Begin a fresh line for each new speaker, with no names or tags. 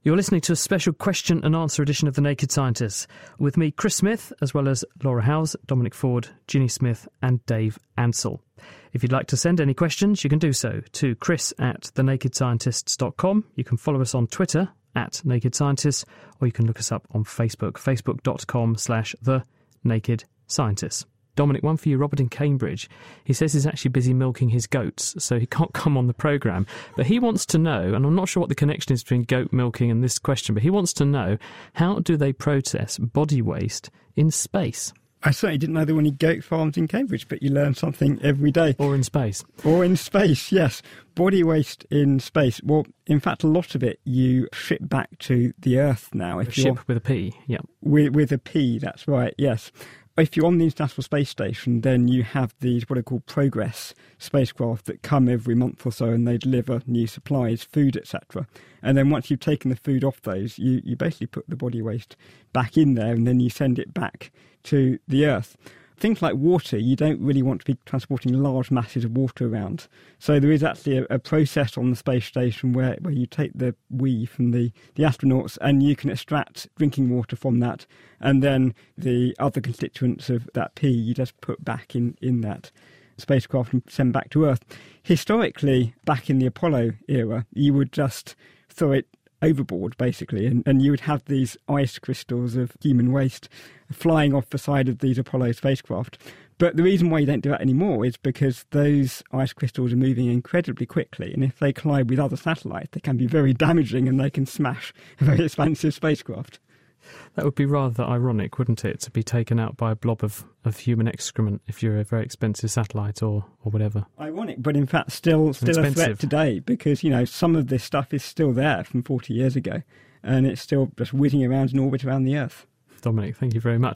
You're listening to a special question and answer edition of The Naked Scientists with me, Chris Smith, as well as Laura Howes, Dominic Ford, Ginny Smith and Dave Ansell. If you'd like to send any questions, you can do so to chris@thenakedscientists.com. You can follow us on Twitter @NakedScientists, or you can look us up on Facebook, facebook.com/TheNakedScientists. Dominic, one for you. Robert in Cambridge. He says he's actually busy milking his goats, so he can't come on the programme. But he wants to know, and I'm not sure what the connection is between goat milking and this question, but he wants to know, how do they process body waste in space?
I certainly didn't know there were any goat farms in Cambridge, but you learn something every day.
Or in space.
Or in space, yes. Body waste in space. Well, in fact, a lot of it you ship back to the Earth now.
Ship with a P, yeah.
With a P, that's right, yes. If you're on the International Space Station, then you have these what are called Progress spacecraft that come every month or so, and they deliver new supplies, food, etc. And then once you've taken the food off those, you basically put the body waste back in there, and then you send it back to the Earth. Things like water, you don't really want to be transporting large masses of water around. So there is actually a process on the space station where you take the wee from the astronauts and you can extract drinking water from that, and then the other constituents of that pee you just put back in that spacecraft and send back to Earth. Historically, back in the Apollo era, you would just throw it overboard, basically, and you would have these ice crystals of human waste flying off the side of these Apollo spacecraft. But the reason why you don't do that anymore is because those ice crystals are moving incredibly quickly, and if they collide with other satellites, they can be very damaging and they can smash a very expensive spacecraft.
That would be rather ironic, wouldn't it, to be taken out by a blob of human excrement if you're a very expensive satellite or whatever.
Ironic, but in fact still a threat today, because, some of this stuff is still there from 40 years ago, and it's still just whizzing around in orbit around the Earth.
Dominic, thank you very much.